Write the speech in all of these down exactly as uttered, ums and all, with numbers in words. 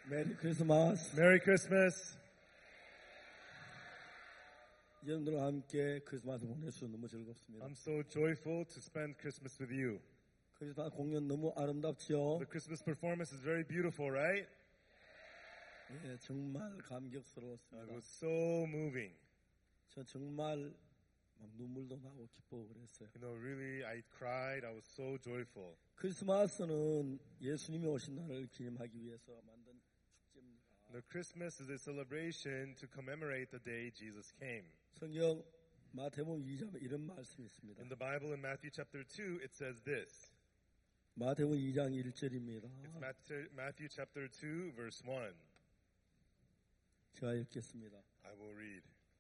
메리 크리스마스. Merry Christmas. 여러분들과 함께 크리스마스 보낼 수 너무 즐겁습니다. I'm so joyful to spend Christmas with you. 크리스마스 공연 너무 아름답지요? The Christmas performance is very beautiful, right? 예, 정말 It 감격스러웠습니다. was so moving. 저 정말 막 눈물도 나고 기쁘고 그랬어요. You know, really, I cried. I was so joyful. 크리스마스는 예수님이 오신 날을 기념하기 위해서 만든 축제입니다. The Christmas is a celebration to commemorate the day Jesus came. 성경 마태복음 이 장에 이런 말씀이 있습니다. In the Bible, in Matthew chapter two, it says this. 마태복음 이 장 일 절입니다. It's Matthew, Matthew chapter two, verse one. 제가 읽겠습니다. I will read.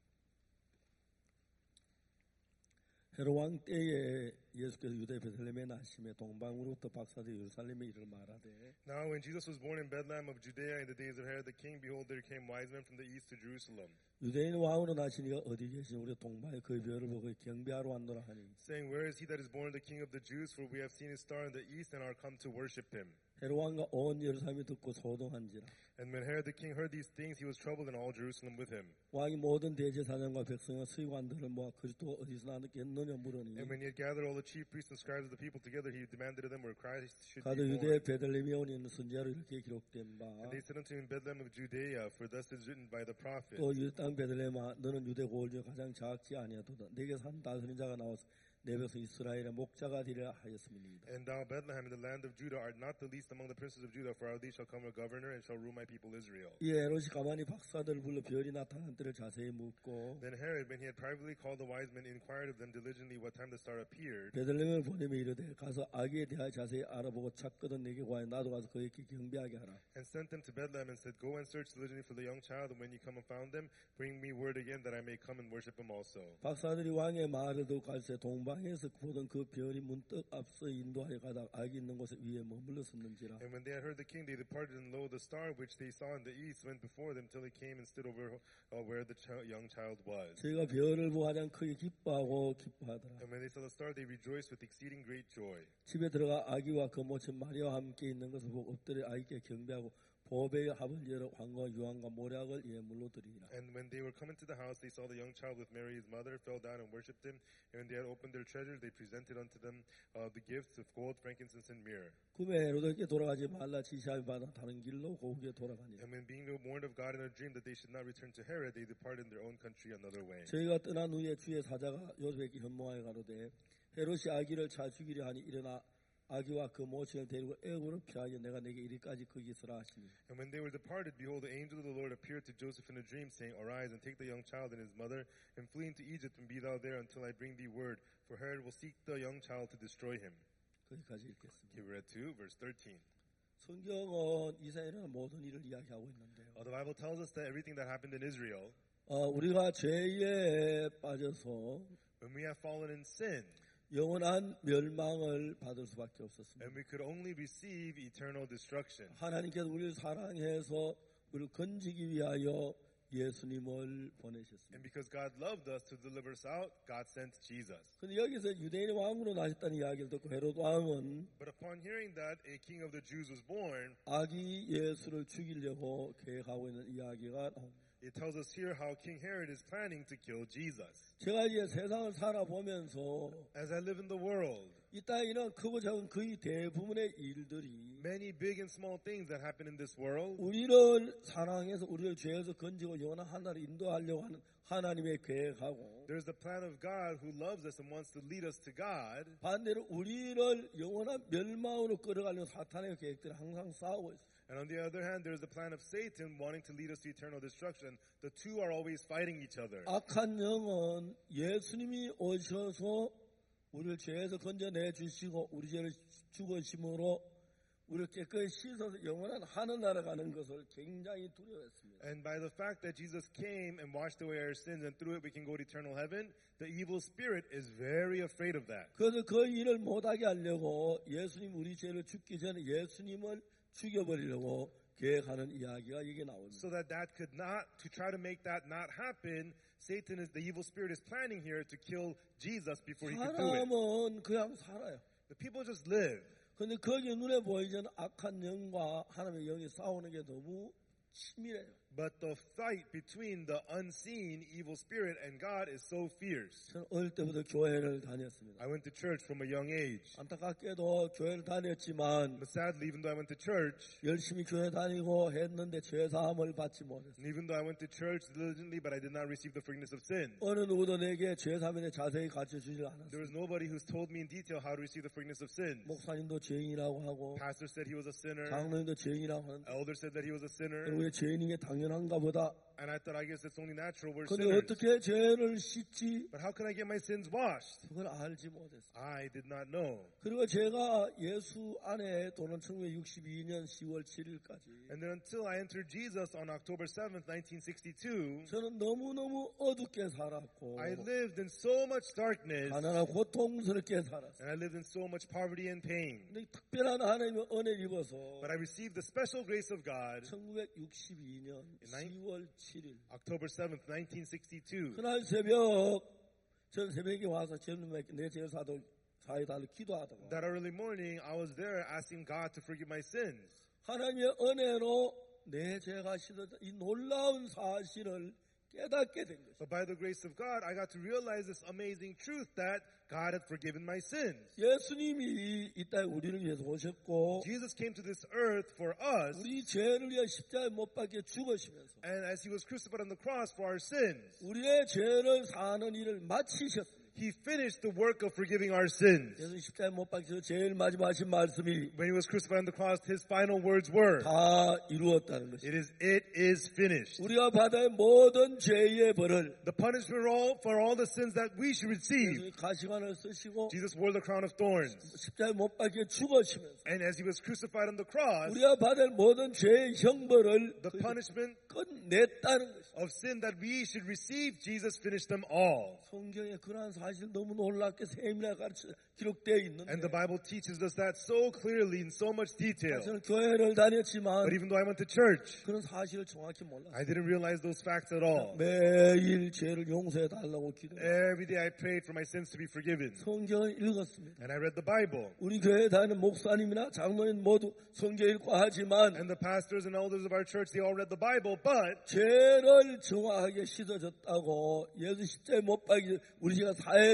헤롯 왕 때에 예수께서 유대 베들레헴에 나심에 동방으로부터 박사들 예루살렘에 이르러 말하되 Now when Jesus was born in Bethlehem of Judea in the days of Herod the king, behold, there came wise men from the east to Jerusalem, 유대인 왕으로 나시니가 어디 계시니 우리 동방에 그 별을 보고 경배하러 왔노라 하니 saying, Where is he that is born the king of the Jews? For we have seen his star in the east and are come to worship him. 헤롯 왕과 온 예루살렘이 듣고 소동한지라 And when Herod the king heard these things, he was troubled, and all Jerusalem with him. 왕이 모든 대제사장과 백성과 서기관들을 모아 그리스도가 어디서 나겠느냐 물으니 And when he had gathered all the chief priests and scribes of the people together, he demanded of them where Christ should 가도 be 유대 born. 베들레헴에 온 있는 선지자로 이렇게 기록된 바 And they said unto him, Bethlehem of Judea, for thus is written by the prophet. 또 유대 땅 베들레헴아 너는 유대 고을 중에 가장 작지 아니하도다 내게 산 다스린 자가 나와서 내 백성 이스라엘의 목자가 되리라 하였음이니이다. And thou, Bethlehem, in the land of Judah, art not the least among the princes of Judah, for out of thee shall come a governor, and shall rule my people Israel. 이 헤롯이 가만히 박사들을 불러 별이 나타난 때를 자세히 묻고 Then Herod, when he had privately called the wise men, inquired of them diligently what time the star appeared, 베들레헴을 보내며 이르되 가서 아기에 대하여 자세히 알아보고 찾거든 내게 구하여 나도 가서 그에게 경배하게 하라. and sent them to Bethlehem, and said, Go and search diligently for the young child, and when you come and found them, bring me word again, that I may come and worship him also. 박사들이 왕의 말을 듣고 갈새 동방에서 보던 그 별이 문득 앞서 인도하여 가다 아기 있는 곳에 위에 머물렀었는지라. And when they had heard the king, they departed, and lo, the star which they saw in the east went before them till it came and stood over uh, where the ch- young child was. 저희가 별을 보고 가장 크게 기뻐하고 기뻐하더라. And when they saw the star, they rejoiced with exceeding great joy. 집에 들어가 아기와 그 모친 마리아와 함께 있는 것을 보고 엎드려 아기께 경배하고 보배의 합을 열어 황과 유황과 모략을 예물로 드리니라. And when they were come into the house, they saw the young child with Mary his mother, fell down and worshipped him. And when they had opened their treasures, they presented unto them uh, the gifts of gold, frankincense, and myrrh. 꿈에 헤롯에게 돌아가지 말라 지시함을 받아 다른 길로 고국에 돌아가니라. And when being warned of God in a dream that they should not return to Herod, they departed in their own country another way. 저희가 떠난 후에 주의 사자가 요셉에게 현몽하여 가로되 헤롯이 아기를 차 죽이려 하니 일어나 아기와 그 모친을 데리고 애굽으로 피하여 내가 내게 이리까지 거기 있으라 하시니. And when they were departed, behold, the angel of the Lord appeared to Joseph in a dream, saying, Arise and take the young child and his mother, and flee into Egypt, and be thou there until I bring thee word. For Herod will seek the young child to destroy him. 거기까지 읽겠습니다. Here we're at two, verse thirteen. 성경은 이스라엘의 모든 일을 이야기하고 있는데요. Uh, the Bible tells us that everything that happened in Israel, 어, 우리가 죄에 빠져서 when we have fallen in sin, 영원한 멸망을 받을 수밖에 없었습니다. and we could only receive eternal destruction. 하나님께서 우리를 사랑해서 우리를 건지기 위하여 예수님을 보내셨습니다. And because God loved us to deliver us out, God sent Jesus. 근데 여기서 유대인의 왕으로 나셨다는 이야기를 듣고 헤롯 왕은 But upon hearing that a king of the Jews was born, 아기 예수를 죽이려고 계획하고 있는 이야기가 나옵니다. it tells us here how King Herod is planning to kill Jesus. 제가 이제 세상을 살아보면서 As I live in the world, 이 땅에 있는 크고 작은 거의 대부분의 일들이 many big and small things that happen in this world, 우리를 사랑해서 우리를 죄에서 건지고 영원한 하나를 인도하려고 하는 하나님의 계획하고 there's the plan of God who loves us and wants to lead us to God. 반대로 우리를 영원한 멸망으로 끌어가려는 사탄의 계획들이 항상 싸우고 있어요. And on the other hand, there's the plan of Satan wanting to lead us to eternal destruction. The two are always fighting each other. 악한 영은 예수님이 오셔서 우리를 죄에서 건져내 주시고 우리 죄를 죽으심으로 우리를 깨끗이 씻어서 영원한 하늘나라 가는 것을 굉장히 두려워했습니다. And by the fact that Jesus came and washed away our sins and through it we can go to eternal heaven, the evil spirit is very afraid of that. 그래서 그 일을 못하게 하려고 예수님 우리 죄를 죽기 전에 예수님을 죽여버리려고 계획하는 이야기가 여기 나옵니다. So that that could not, to try to make that not happen, Satan is, the evil spirit is planning here to kill Jesus before he could do it. 사람은 그냥 살아요. The people just live. 근데 거기에 눈에 보이는 악한 영과 하나님의 영이 싸우는 게 너무 치밀해요. But the fight between the unseen evil spirit and God is so fierce. 저는 어릴 때부터 교회를 다녔습니다. I went to church from a young age. 안타깝게도 교회를 다녔지만 But sadly, even though I went to church, 열심히 교회 다니고 했는데 죄사함을 받지 못했어요. and even though I went to church diligently, but I did not receive the forgiveness of sin. 어느 누구도 내게 죄사함에 대해 자세히 가르쳐주지 There 않았어요. was nobody who's told me in detail how to receive the forgiveness of sin. 목사님도 죄인이라고 하고 Pastor said he was a sinner. 장로님도 죄인이라고 하는데 Elder said that he was a sinner. 왜 죄인인 게 당연한가 보다. And I thought, I guess it's only natural. We're 근데 sinners. 어떻게 죄를 씻지? But how can I get my sins washed? 그걸 알지 못했어요. I did not know. 그리고 제가 예수 안에 도는 천구백육십이 년 시월 칠 일까지 And then until I entered Jesus on October seventh, nineteen sixty-two, 저는 너무너무 어둡게 살았고 I lived in so much darkness, 가난하고 고통스럽게 살았어요. and I lived in so much poverty and pain. 근데 특별한 하나님의 은혜를 입어서 But I received the special grace of God 천구백육십이 년 시월 칠 일 October seventh, nineteen sixty-two. 그날 새벽 전 새벽에 와서 주님께 내 제사도 사이다를 기도하다가 That early morning, I was there asking God to forgive my sins. 하나님의 은혜로 내 죄가 씻어진 이 놀라운 사실을 깨닫게 된 것이죠. But by the grace of God, I got to realize this amazing truth that God had forgiven my sins. 예수님이 이 땅에 우리를 위해서 오셨고 Jesus came to this earth for us, 우리 죄를 위해 십자가에 못 박혀 죽으시면서 and as he was crucified on the cross for our sins, 우리의 죄를 사는 일을 마치셨습니다. he finished the work of forgiving our sins. 예수 십자가에 못 박혀서 제일 마지막 하신 말씀이 When he was crucified on the cross, his final words were, 다 이루었다는 것입니다. It is, it is finished. 우리가 받을 모든 죄의 벌을 The punishment for all, for all the sins that we should receive. 예수님이 가시관을 쓰시고 Jesus wore the crown of thorns. 십자가에 못 박혀 죽으시면서 And as he was crucified on the cross, 우리가 받을 모든 죄의 형벌을 the punishment 끝냈다는 것입니다. of sin that we should receive, Jesus finished them all. 성경에 그러한 사실 너무 놀랍게 세밀하게 가르쳐 기록되어 있는데 And the Bible teaches us that so clearly in so much detail. 저는 교회를 다녔지만 But even though I went to church, 그런 사실을 정확히 몰랐어요. I didn't realize those facts at all. 매일 죄를 용서해 달라고 기도해요. Every day I prayed for my sins to be forgiven. 성경을 읽었습니다. And I read the Bible. 우리 교회에 다니는 목사님이나 장로님 모두 성경 읽고 하지만 And the pastors and elders of our church, they all read the Bible, but 죄를 정확하게 씻어졌다고 예수 십자가에 못 박이 우리 죄가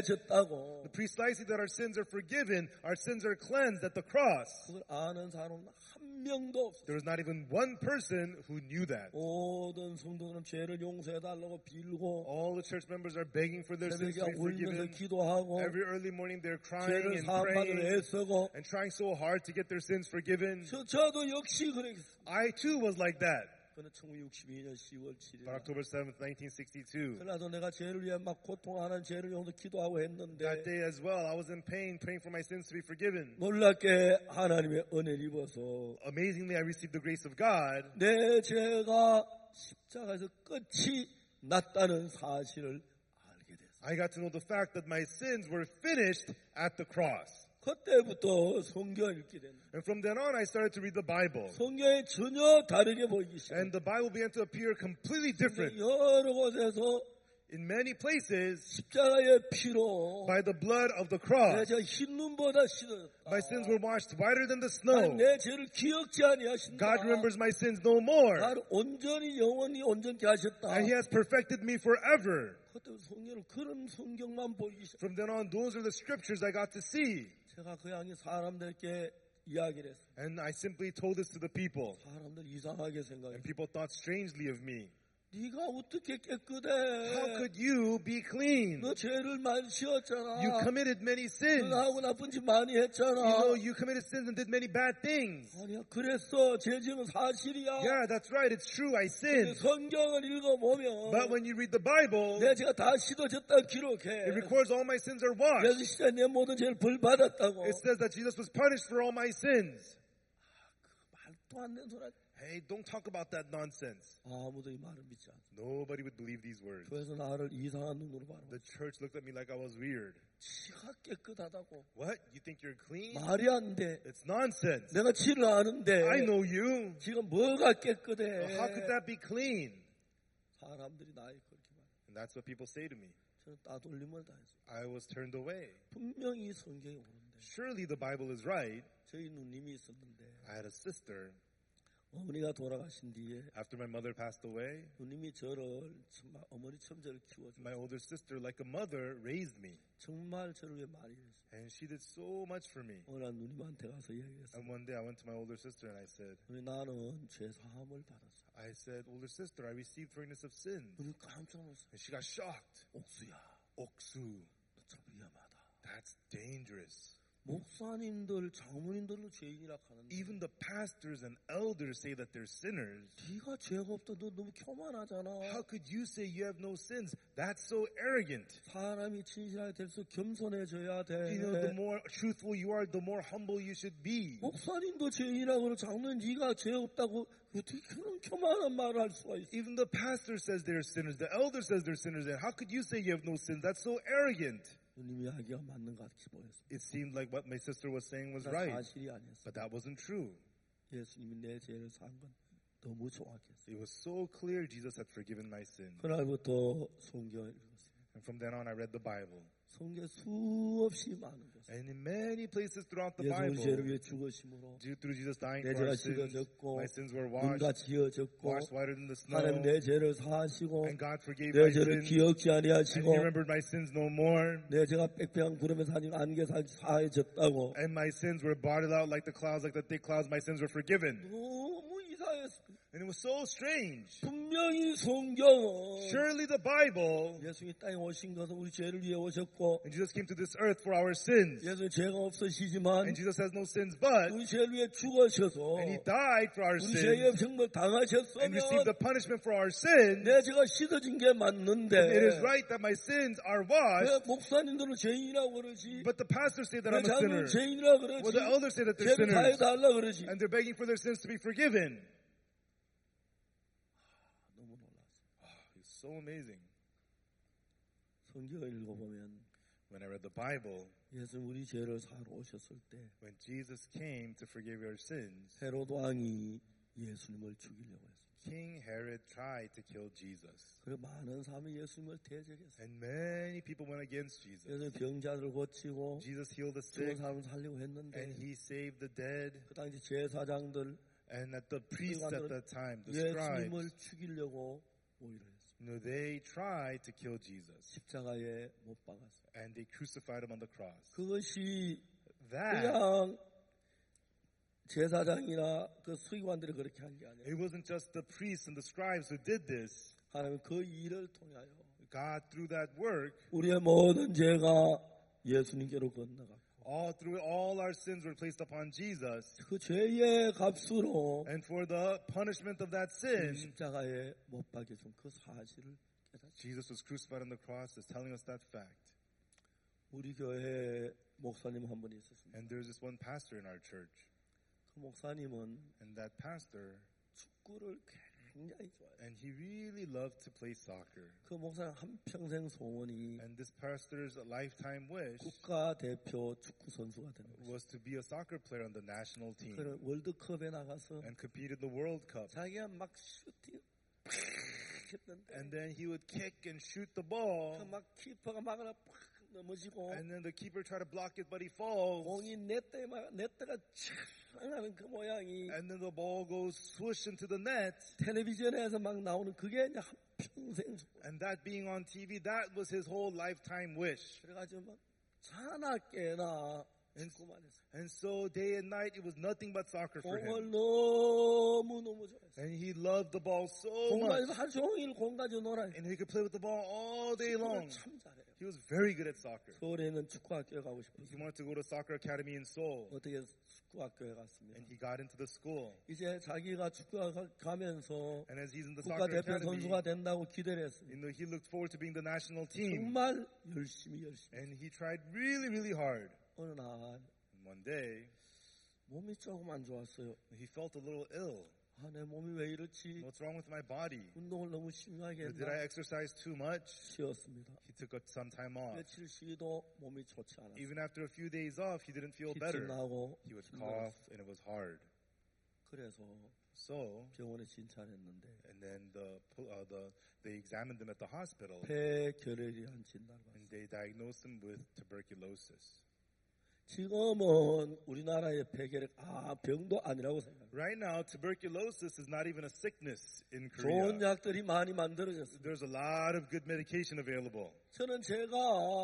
사해졌다고 precisely that our sins are forgiven, our sins are cleansed at the cross. 그걸 아는 사람은 한 명도 없어요. There was not even one person who knew that. 모든 성도들은 죄를 용서해 달라고 빌고 All the church members are begging for their sins to 새벽에 be 울면서 forgiven. 기도하고 Every early morning they're crying 죄를 and 사함받으러 praying 애쓰고 and trying so hard to get their sins forgiven. 저, 저도 역시 그랬어요. I too was like that. 그는 천구백육십이 년 시월 칠 일 On October seventh, nineteen sixty-two. 그러나도 내가 죄를 위해 막 고통하는 죄를 위해서 기도하고 했는데 That day as well, I was in pain, praying for my sins to be forgiven. 놀랍게 하나님의 은혜를 입어서 Amazingly, I received the grace of God. 내 죄가 십자가에서 끝이 났다는 사실을 알게 됐어요. I got to know the fact that my sins were finished at the cross. 그때부터 성경을 읽게 됐는데 And from then on, I started to read the Bible. 성경이 전혀 다르게 보이기 And 시작했어요. the Bible began to appear completely different. 여러 곳에서 In many places, 십자가의 피로 by the blood of the 내 cross, 죄 흰 눈보다 씻어졌다. my sins were washed whiter than the snow. 내 죄를 기억지 아니하신다. God remembers my sins no more. 나를 온전히 영원히 온전케 하셨다. And He has perfected me forever. 그때 성경을 그런 성경만 보이기 시작. From then on, those are the scriptures I got to see. 제가 그 양이 사람들께 이야기를 했어요. And I simply told this to the people. 사람들 이상하게 생각해. And people thought strangely of me. 네가 어떻게 깨끗해? How could you be clean? 너 죄를 많이 지었잖아. You committed many sins. 너 하고 나쁜 짓 많이 했잖아. You know, you committed sins and did many bad things. 아니야, 그랬어. 죄 지은 사실이야. Yeah, that's right. It's true. I 근데 sinned. 성경을 읽어보면 But when you read the Bible, 내 죄가 다 씻어졌다 기록해. it records all my sins are washed. 예수 십자가에 내 모든 죄를 벌 받았다고. It says that Jesus was punished for all my sins. 말도 안 되는 소리. Hey, don't talk about that nonsense. 아무도 이 말을 믿지 않아. Nobody would believe these words. 그래서 나를 이상한 눈으로 바라봐. The church looked at me like I was weird. 지가 깨끗하다고. What? You think you're clean? 말이 안 돼. It's nonsense. 내가 지를 아는데. I know you. 지금 뭐가 깨끗해. How could that be clean? 사람들이 나에 그렇게 말해. And that's what people say to me. 저는 따돌림을 당했어요. I was turned away. 분명히 성경에 오는데. surely the Bible is right. 저희 누님이 있었는데 I had a sister. 어머니가 돌아가신 뒤에 After my mother passed away, 누님이 저를 정말 어머니처럼 저를 키워줬어요. my older sister, like a mother, raised me. 정말 저를 위해 많이 했어요. And she did so much for me. 어느 날 누님한테 가서 얘기했어요. And one day I went to my older sister and I said, 나는 죄 사함을 받았어. I said, older sister, I received forgiveness of sins. 누님 깜짝 놀랐어요. And she got shocked. 옥수야, Oksu, 너 참 위험하다. that's dangerous. 목사님들, 장로님들로 죄인이라 하는데 Even the pastors and elders say that they're sinners. 네가 죄가 없다. 너 너무 교만하잖아. How could you say you have no sins? That's so arrogant. 사람이 진실하게 될수록 겸손해져야 돼. You know, the more truthful you are, the more humble you should be. 목사님도 죄인이라고 그러고 장로님 네가 죄 없다고 어떻게 그런 교만한 말을 할 수가 있어? Even the pastor says they're sinners. The elder says they're sinners. And how could you say you have no sins? That's so arrogant. 누님이 이야기가 맞는 것 같이 보였어. It seemed like what my sister was saying was 나 right. 사실이 아니었어. But that wasn't true. 예수님이 내 죄를 산 건 너무 정확했어. It was so clear Jesus had forgiven my sins. 그날부터 성경을 읽었어요. And from then on, I read the Bible. 성경 수없이 많은 곳. And in many places throughout the 예수 우리 Bible, 죄를 위해 죽으심으로 due through Jesus dying 내 for 죄가 our sins, 씻어졌고 my sins were washed, 눈과 지어졌고 washed whiter than the snow, 하나님 내 죄를 사하시고 and God forgave 내 my 죄를 sins, 기억지 and 아니하시고 He remembered my sins no more, 내 죄가 빽빽한 구름에 사진 안개 사해졌다고. and my sins were blotted out like the clouds, like the thick clouds, my sins were forgiven. 너무 이상했어. And it was so strange. 분명히 성경은 Surely the Bible, 예수님이 땅에 오신 것은 우리 죄를 위해 오셨고 and Jesus came to this earth for our sins, 예수님 죄가 없으시지만 and Jesus has no sins, but, 우리 죄를 위해 죽으셔서 and He died for our 우리 죄의 sins, 형벌 and received the 당하셨으면 punishment for our sins. 내 죄가 씻어진 게 맞는데 It is right that my sins are washed, 왜 목사님들은 죄인이라고 그러지? but the pastors say that 왜 I'm a 장로는 sinner. 죄인이라고 Well, 그러지? the elders say that they're 죄를 sinners, 사해달라고 그러지? and they're begging for their sins to be forgiven. 너무 놀랐어. It's so amazing. 성경을 읽어보면 When I read the Bible, 예수님 우리 죄를 사러 오셨을 때 when Jesus came to forgive our sins, 헤로드 왕이 예수님을 죽이려고 했어요. King Herod tried to kill Jesus. 그리고 많은 사람이 예수님을 대적했어요. And many people went against Jesus. 예수님 병자들을 고치고 Jesus healed the 죽은 sick, 사람을 살리고 했는데 and He saved the dead. 그 당시 제사장들 And at the priests at that time, the 예수님을 scribes, 죽이려고 오히려 했어요. you know, they tried to kill Jesus. 십자가에 못 박았어요. And they crucified Him on the cross. 그것이 That, 그냥 제사장이나 그 수의관들이 그렇게 한 게 아니에요. it wasn't just the priests and the scribes who did this. 하나님 그 일을 통하여 God, through that work, 우리의 모든 죄가 예수님께로 건너갔고 all through it, all our sins were placed upon Jesus. 그 죄의 값으로 And for the punishment of that sin, 십자가에 못 박혀준 그 사실을 깨닫죠. Jesus was crucified on the cross, is telling us that fact. 우리 교회에 목사님 한 분이 있었습니다. And there's this one pastor in our church, 그 목사님은 and that pastor, 축구를 굉장히 좋아해요. and he really loved to play soccer. 그 목사님 한평생 소원이 And this pastor's lifetime wish 국가대표 축구 선수가 되는 거예요. was to be a soccer player on the national team 그는 월드컵에 나가서 and compete in the World Cup. 자기가 막 슈팅 팍 했는데 And then he would kick and shoot the ball, 막 키퍼가 막으나 팍 넘어지고 and then the keeper tried to block it, but he falls. 공이 넷대에 막 넷대가 촥하는 그 모양이 And then the ball goes swoosh into the net. 텔레비전에서 막 나오는 그게 이제 한 평생 소원. And that being on T V, that was his whole lifetime wish. 그래가지고 막 자나깨나 축구만 했어. And so day and night, it was nothing but soccer for 공을 him. 너무 너무 좋아했어. And he loved the ball so 공간에서 much. 하루 종일 공 가지고 놀아요. And he could play with the ball all day long. 참 잘해요. He was very good at soccer. 서울에 있는 축구학교에 가고 싶었어요. He wanted to go to soccer academy in Seoul. 어떻게 축구학교에 갔습니다. And he got into the school. 이제 자기가 축구학교 가면서 And as he's in the soccer 국가대표 academy, 선수가 된다고 기대를 했습니다. you know, he looked forward to being the national team. 정말 열심히 열심히. And he tried really, really hard. 어느 날 And one day, 몸이 조금 안 좋았어요. he felt a little ill. 아, 내 몸이 왜 이렇지? What's wrong with my body? 운동을 너무 심하게 Did I 했나? exercise too much? 쉬었습니다. He took a- some time off. 며칠 쉬도 몸이 좋지 않았어요. Even after a few days off, he didn't feel better. 기침나고 He would 힘들었어요. cough, and it was hard. 그래서 So, 병원에 진찰했는데 and then the, uh, the they examined him at the hospital, 폐결핵이라는 진단을 and 받았어요. they diagnosed him with tuberculosis. 지금은 우리나라의 폐결핵 아 병도 아니라고 생각합니다. Right now, tuberculosis is not even a sickness in 좋은 Korea. 약들이 많이 만들어졌습니다. There's a lot of good medication available. 저는 제가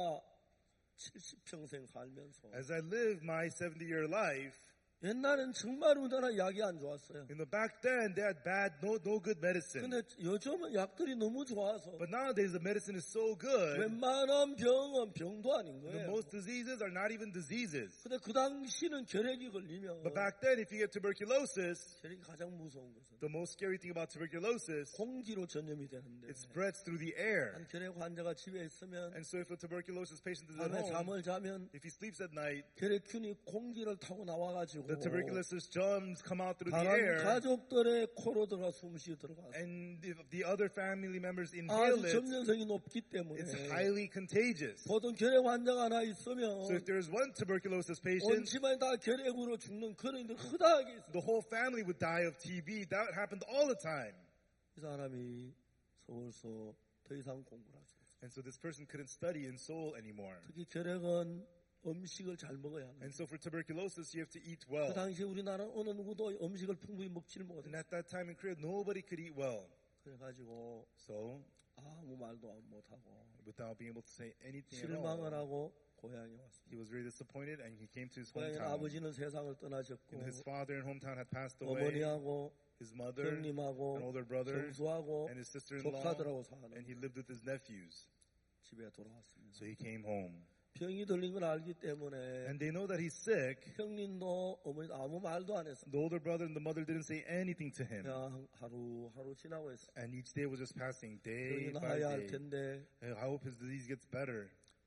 칠십 평생 살면서 As I live my seventy-year life, 옛날엔 정말 우리나라 약이 안 좋았어요. you know, back then they had bad, no, no good medicine. 근데 요즘은 약들이 너무 좋아서 But nowadays the medicine is so good. 웬만한 병은 병도 아닌 The 거예요. most diseases are not even diseases. 근데 그 당시는 결핵이 걸리면 But back then, if you get tuberculosis, 결핵이 가장 무서운 것은 the most scary thing about tuberculosis, 공기로 전염이 되는데 it spreads through the air. 한 결핵 환자가 집에 있으면 And so if a tuberculosis patient is at 밤에 home, 잠을 자면 if he sleeps at night, 결핵균이 공기를 타고 나와가지고 the tuberculosis germs come out through the 다른 air, 가족들의 코로 들어가 숨쉬어 들어가서 and if the other family members inhale 아주 it, 전염성이 높기 때문에 it's highly contagious. 보통 결핵 환자가 하나 So 있으면 if there's one tuberculosis 온 patient, 집안이 다 결핵으로 죽는 그런 일들 흔하게 있어요. the whole family would die of T B. That happened all the time. 이 사람이 서울서 더 이상 공부를 할 수 없어요. And so this person couldn't study in Seoul anymore. 특히 결핵은 음식을 잘 먹어야 하는 And so for tuberculosis, you have to eat 그 well. 당시에 우리나라는 어느 누구도 음식을 풍부히 먹지를 And 못했어요. at that time in Korea, nobody could eat well. 그래가지고 So, 아무 말도 못하고 without being able to say anything at all, 실망을 하고 고향에 왔어요. he was very disappointed and he came to his 고향에 hometown. 아버지는 세상을 떠나셨고 And his father in hometown had passed away. 어머니하고 His mother, an 형님하고 older brother, 정수하고 and his sister-in-law, 조카들하고 사는 and he lived with his nephews. 집에 돌아왔습니다. So he came home. 병이 들린 걸 알기 때문에 And they know that he's sick. 형님도 어머니도 아무 말도 안 했어요. The older brother and the mother didn't say anything to him. 그냥 하루 하루 지나고 있어요. And each day was just passing, day 병이 by 나아야 할 day. 텐데 And I hope his disease gets better.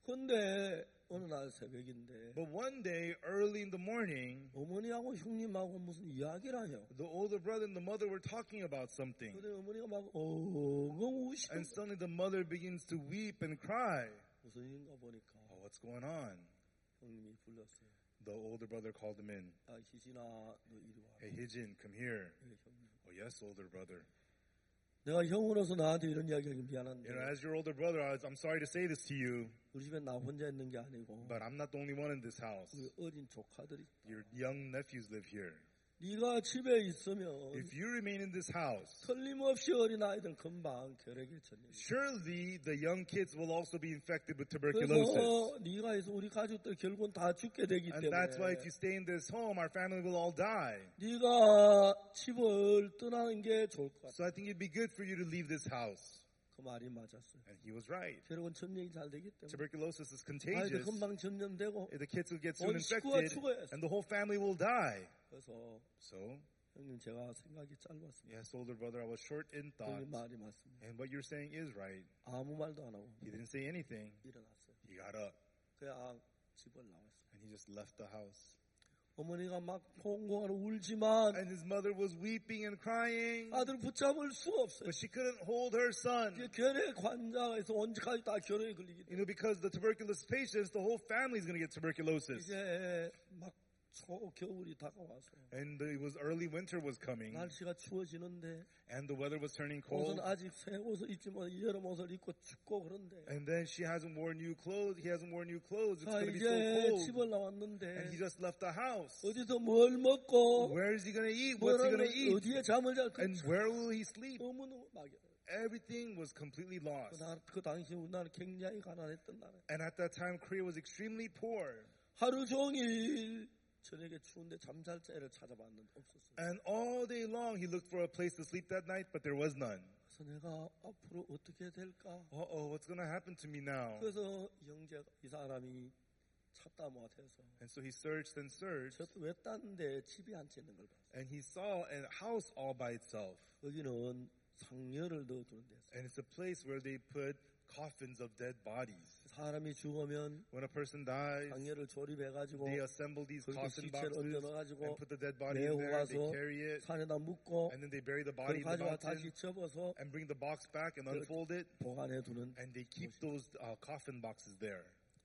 근데 어느 날 새벽인데 But one day, early in the morning, 어머니하고 형님하고 무슨 이야기를 해요. the older brother and the mother were talking about something. 근데 어머니가 막 엉엉 우시고 And suddenly the mother begins to weep and cry. 무슨 일인가 보니까 Oh, what's going on? 형님이 불렀어요. The older brother called him in. 아 희진아 너 이리 와. Hey, Hijin, come here. 네, 형님. Oh, yes, older brother. 내가 형으로서 나한테 이런 이야기하기 미안한데 You know, as your older brother, I was, I'm sorry to say this to you, 우리 집에 나 혼자 있는 게 아니고 but I'm not the only one in this house. 우리 어린 조카들이 Your young nephews live here. 네가 집에 있으면 If you remain in this house, 틀림없이 어린 아이들 금방 결핵에 전염. surely the young kids will also be infected with tuberculosis. 그래서 네가 있어 우리 가족들 결국은 다 죽게 되기 And that's why if 때문에 you stay in this home, our family will all die. 네가 집을 떠나는 게 좋을 것 같아. So I think it'd be good for you to leave this house. 그 말이 맞았어요. And he was right. 결국은 전염이 잘 되기 때문에 Tuberculosis is 아이들 contagious. 금방 전염되고 The kids will get soon 온 식구가 infected, 죽어야 and the whole family will die. 그래서 So, 형님 제가 생각이 짧았습니다. yes, older brother, I was short in thought. 형님 말이 맞습니다. And what you're saying is right. 아무 말도 안 하고 He didn't say anything. 일어났어요. He got up 그냥 집을 나왔어요. and he just left the house. 어머니가 막 통곡하고 울지만 And his mother was weeping and crying, 아들 붙잡을 수가 없어요. but she couldn't hold her son. 이게 결핵 환자에서 언제까지 다 결핵이 걸리기 You know, because the tuberculosis patients, the whole family is going to get tuberculosis. 이제 막 초겨울이 다가와서 And it was early winter was coming, 날씨가 추워지는데 and the weather was turning 옷은 cold. 아직 새 옷을 입지 못 여름 옷을 입고 춥고 그런데 And then she hasn't worn new clothes. He hasn't worn new clothes. It's 자 going to be so 이제 cold. 집을 나왔는데 And he just left the house. 어디서 뭘 먹고 Where is he going to eat? What's he 뭐라는 going to eat? 어디에 잠을 잘 And where will he sleep? 너무너무 막혀. Everything was completely lost. 그, 나- 그 당시 우리나라 굉장히 가난했던 나라. And at that time, Korea was extremely poor. 하루 종일 저녁에 추운데 잠잘 자리를 찾아봤는데 없었어요. And all day long, he looked for a place to sleep that night, but there was none. 그래서 내가 앞으로 어떻게 될까? Uh-oh, what's going to happen to me now? 그래서 형제가 이 사람이 찾다 못해서 And so he searched and searched, 저 외딴데 집이 안 있는 걸 봤어요. and he saw a house all by itself. 여기는 상여를 넣어두는 데였어요. And it's a place where they put coffins of dead bodies. 사람이 죽으면 When a person dies, 상여를 조립해가지고 they assemble these 거기에 coffin 시체를 boxes 얹어넣어가지고 and put the dead body in 내고 there. They 가서 carry it, 산에다 묻고 and then they bury the 그걸 body in the 가져와 mountain 다시 접어서 and bring the box back and 그- unfold it, 보관해두는. and they keep those uh, coffin boxes there.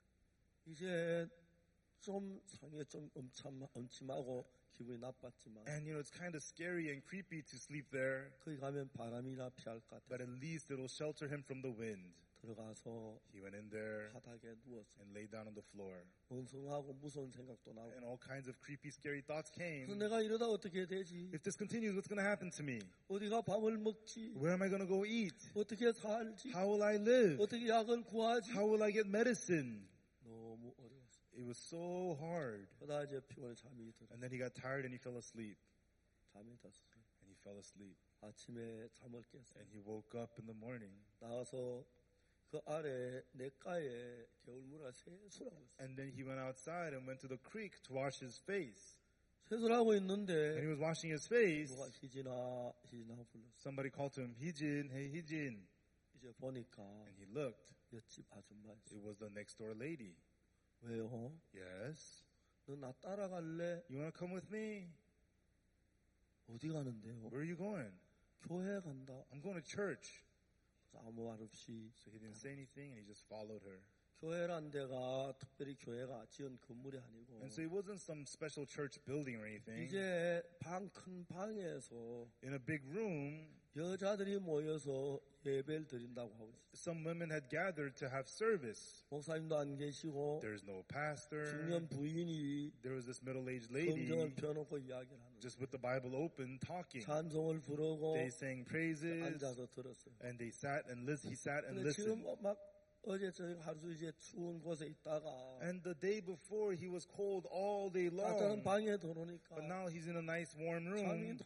이제 좀 상에 좀 엄참, 엄침하고 기분이 나빴지만 And you know, it's kind of scary and creepy to sleep there, 거기 가면 바람이나 피할 것 같아요. but at least it'll shelter him from the wind. 들어가서 He went in there 바닥에 누웠어. and lay down on the floor. 멍성하고 무서운 생각도 나고. And all kinds of creepy, scary thoughts came. 그래서 내가 이러다 어떻게 되지? If this continues, what's going to happen to me? 어디가 밥을 먹지? Where am I going to go eat? 어떻게 살지? How will I live? 어떻게 약을 구하지? How will I get medicine? 너무 어려웠어. It was so hard. 그러다 이제 피곤해 잠이 들어. And then he got tired and he fell asleep. 잠이 들었어. And he fell asleep. 아침에 잠을 깼어. And he woke up in the morning. 나와서 그 아래 냇가에 겨울물에 세수라고 했어. And then he went outside and went to the creek to wash his face. 세수라고 And he 있는데 was washing his face. 누가 희진아 희진아 불렀어. Somebody called to him, Hijin, hey Hijin. 이제 보니까 And he looked. 옆집 아줌마였어. It was the next door lady. 왜요? Yes. 너 나 따라갈래? You want to come with me? 어디 가는데요? Where are you going? 교회 간다. I'm going to church. 그래서 아무 말 없이 So he didn't say anything and he just followed her. 교회란 데가 특별히 교회가 지은 건물이 아니고 And so it wasn't some special church building or anything. 이제 방 큰 방에서 In a big room, 여자들이 모여서 예배를 드린다고 하고 있어요. some women had gathered to have service. 목사님도 안 계시고 There's no pastor. 중년 부인이 There was this middle-aged lady 성경을 펴놓고 이야기를 하는 거예요. just with the Bible open talking. 찬송을 부르고 They sang praises 앉아서 들었어요. and they sat and lis- he sat and 근데 지금 listened. 막 어제 저녁 하루 이제 추운 곳에 있다가 And the day before he was cold all day 따뜻한 long. 방에 들어오니까 But now he's in a nice warm 잠이 room.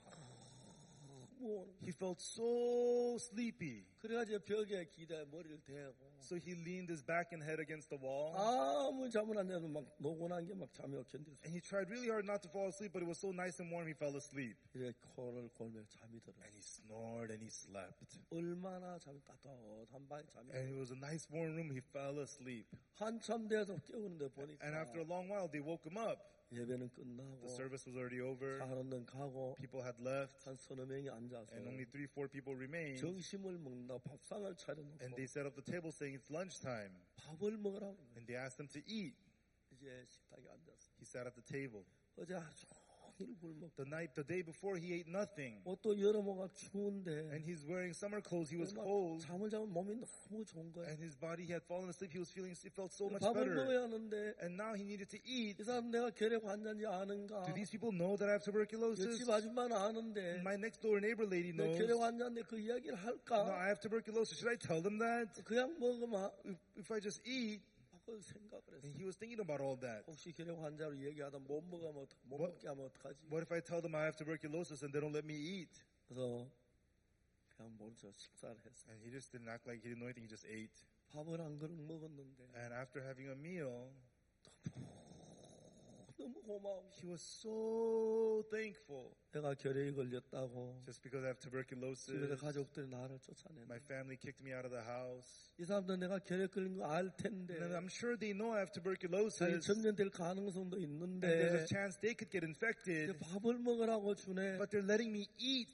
너무 오는 He felt so sleepy. 그래가지고 벽에 기대 머리를 대고 So he leaned his back and head against the wall. 아무 잠을 안 자도 막 노곤한 게 막 잠이 견디서 And he tried really hard not to fall asleep, but it was so nice and warm he fell asleep. 이렇게 코를 골며 잠이 들어. And he snored and he slept. 얼마나 잠이 따뜻한 방에 잠이 And 들어. it was a nice warm room. He fell asleep. 한참 돼서 깨우는데 보니까 And after a long while, they woke him up. 예배는 The 끝나고 service was already over. 사는 데 가고 People had left. 한 서너 명이 앉아서 And only three, four people remained. 점심을 먹는다 밥상을 차려놓고 And they set up the table saying it's lunchtime. 밥을 먹으라고 And they asked him to eat. 이제 식탁에 앉았어. He sat at the table. 어제 하루 종일 굶었고 The night, the day before, he ate nothing. 옷도 여름어가 추운데 And he's wearing summer clothes. He was 막 cold. 잠을 자면 몸이 너무 좋은 거야. And his body he had fallen asleep. He was feeling, he felt so much 밥을 better. 먹어야 하는데 And now he needed to eat. 이 사람 내가 결핵 환자인지 아는가? Do these people know that I have tuberculosis? 옆집 아줌마는 아는데 My next door neighbor lady 내 knows. 결핵 환자인데 그 이야기를 No, 할까? I have tuberculosis. Should I tell them that? 그냥 먹으면 If, if I just eat, 그 생각을 and 했어. he was thinking about all that. 혹시 결핵 환자로 얘기하다 못 먹으면 어떡, 못 What? 먹게 하면 어떡하지? What if I tell them I have tuberculosis and they don't let me eat? 그래서 그냥 먼저 식사를 했어. And he just didn't act like he didn't know anything. He just ate. 밥을 한 그릇 먹었는데 And after having a meal, 너무 고마워. he was so thankful. 내가 결핵이 걸렸다고 Just because I have 집에 tuberculosis, 가족들이 나를 쫓아내는. my family kicked me out of the house. 이 사람들 내가 결핵 걸린 거 알 텐데 And I'm sure they know I have 자기 tuberculosis. 전염될 가능성도 And there's 있는데 a chance they could get infected. 밥을 먹으라고 주네. But they're letting me eat.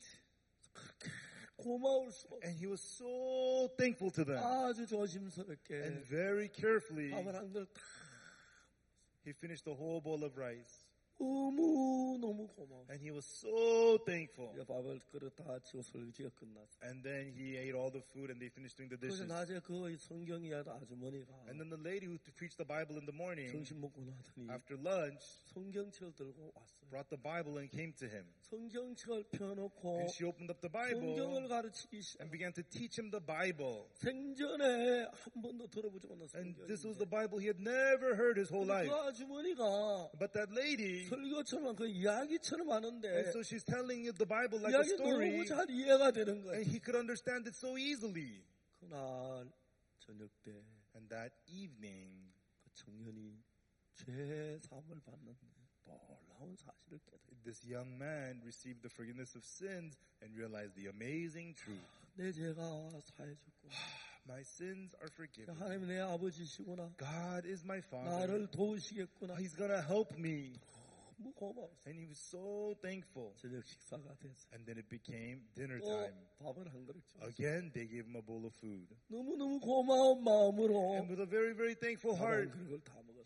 고마울 수 없어. And he was so thankful to them. 아주 조심스럽게 And very carefully, 밥을 한 그릇 다 he finished the whole bowl of rice. 너무 너무 고마워. And he was so thankful. 이제 밥을 그릇 다 치고 설거지가 끝났어. And then he ate all the food and they finished doing the 그래서 dishes. 낮에 그 성경 이야기 아주머니가 And then the lady who preached the Bible in the morning, 점심 먹고 나더니 after lunch, 성경책을 들고 왔어. brought the Bible and came to him. 성경책을 펴놓고 And she opened up the Bible 성경을 가르치기 시작. and began to teach him the Bible. 생전에 한 번도 들어보지 못한 And 성경인데 this was the Bible he had never heard his whole 그 life. 아주머니가 But that lady, 설교처럼 그 이야기처럼 하는데 and so she's telling you the Bible like a 이야기 story, 너무 잘 이해가 되는 거야. and he could understand it so easily. 그날 저녁 때 그 And that evening, 청년이 죄 사함을 받는 놀라운 사실을 깨달아. this young man received the forgiveness of sins and realized the amazing truth. 내 죄가 사해졌고 My sins are forgiven. 하나님 내 아버지시구나. God is my Father. 나를 도우시겠구나. He's gonna help me. 너무 고마웠어. And he was so thankful. 저녁 식사가 됐어. And then it became dinner 또 time. 밥을 한 그릇 줬어. Again, they gave him a bowl of food. 너무너무 고마운 마음으로 And with a very, very thankful 밥 한 heart, 그릇을 다 먹었어.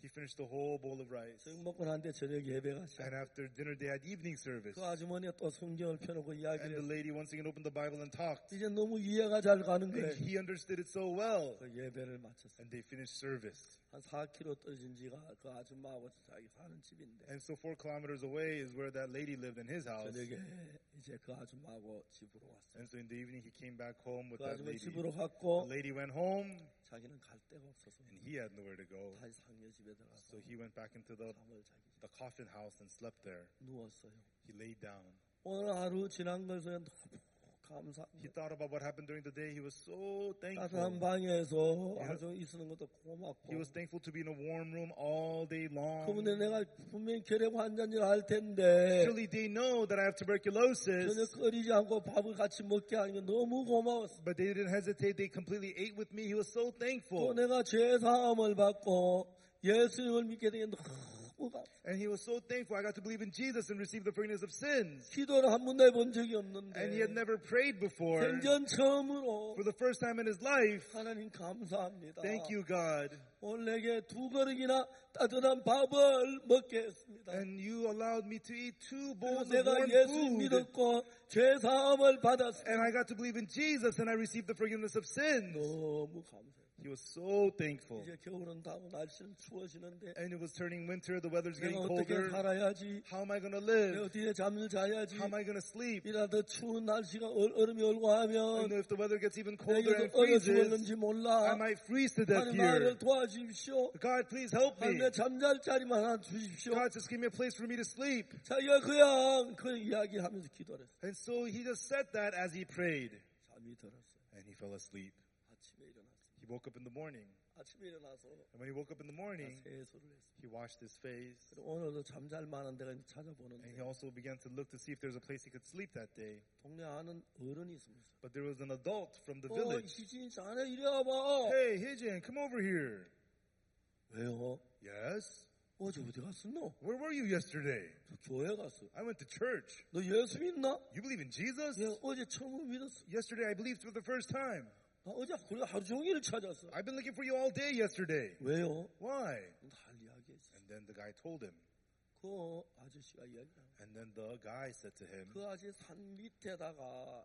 He finished the whole bowl of rice. 저녁 먹고 난데 저녁 예배가 시작. And after dinner, they had evening service. 그 아주머니가 또 성경을 펴놓고 And 이야기를 the 했어. lady once again opened the Bible and talked. 이제 너무 이해가 잘 가는 거예요. And he understood it so well. 그 예배를 마쳤어요. And they finished service. 한 사 킬로미터 떨어진 지가 그 아줌마하고 자기 사는 집인데 And so four kilometers away is where that lady lived in his house. 저녁에 이제 그 아줌마하고 집으로 왔어요. And so in the evening, he came back home with 그 that 아줌마 lady. 집으로 The 갔고 lady went home, 자기는 갈 데가 없어서 and he had nowhere to go. 다시 상녀 집에 들어가서 So he went back into the, 잠을 자기 the coffin house and slept there. 누웠어요. He laid down. 오늘 하루 지난 것에 너무 He 감사합니다. thought about what happened during the day. He was so 따뜻한 thankful. 방에서 예. 하루 종일 있는 것도 고맙고 He was thankful to be in a warm room all day long. 그분에 내가 분명히 결핵 환자인 할 텐데 Surely they know that I have 전혀 tuberculosis. 꺼리지 않고 밥을 같이 먹게 하는 게 너무 고마웠어. But they didn't hesitate. They completely ate with me. He was so 또 thankful. 내가 죄 사함을 받고 예수님을 믿게 된 게 너무 감사. And he was so thankful. I got to believe in Jesus and receive the forgiveness of sins. 기도를 한 번도 해본 적이 없는데 And he had never prayed before. 생전 처음으로 For the first time in his life. 하나님 감사합니다. Thank you, God. 오늘 내게 두 그릇이나 따뜻한 밥을 먹게 했습니다. And you allowed me to eat two 그래서 bowls of 내가 warm 예수 food. 믿었고 죄 사함을 받았습니다. And I got to believe in Jesus and I received the forgiveness of sins. 너무 감사해요. He was so thankful. 이제 겨울은 다고 날씨는 추워지는데 And it was turning winter. The weather's getting 내가 어떻게 colder. 살아야지? How am I going to 내가 live? 어디에 잠을 자야지? How am I going to sleep? 이라 더 추운 날씨가 얼- 얼음이 올고 I 하면 know if the weather gets even colder 내가 and 얼어 freezes, 죽었는지 I 몰라. might freeze to death 하나님 here. 나를 도와주십시오. God, please help me. 하나님 잠잘 자리만 하나 주십시오. God, just give me a place for me to sleep. 자기가 그냥 그 이야기하면서 기도를 했어요. And so he just said that as he prayed. 잠이 들었어요. And he fell asleep. 아침에 일어났어요. He woke up in the morning. 아침에 일어나서 And when he woke up in the morning, 세수를 했어요. he washed his face. 그리고 오늘도 잠잘 만한 데가 있는지 And 찾아보는데 he also began to look to see if there's a place he could sleep that day. 동네 아는 어른이 있습니다. But there was an adult from the 어, village. 희진이 자네 이리 와봐. Hey, Hijin, come over here. 왜요? Yes? 어제 어디 갔었노? Where were you yesterday? 저 교회 갔어. I went to church. 너 예수 믿나? You believe in Jesus? 예, 어제 처음 믿었어. Yesterday I believed for the first time. 나 어제 그래 하루 종일 찾았어. I've been looking for you all day yesterday. 왜요? Why? 다 이야기했어. And then the guy told him. 그 아저씨가 이야기해. And then the guy said to him, 그 아저씨 산 밑에다가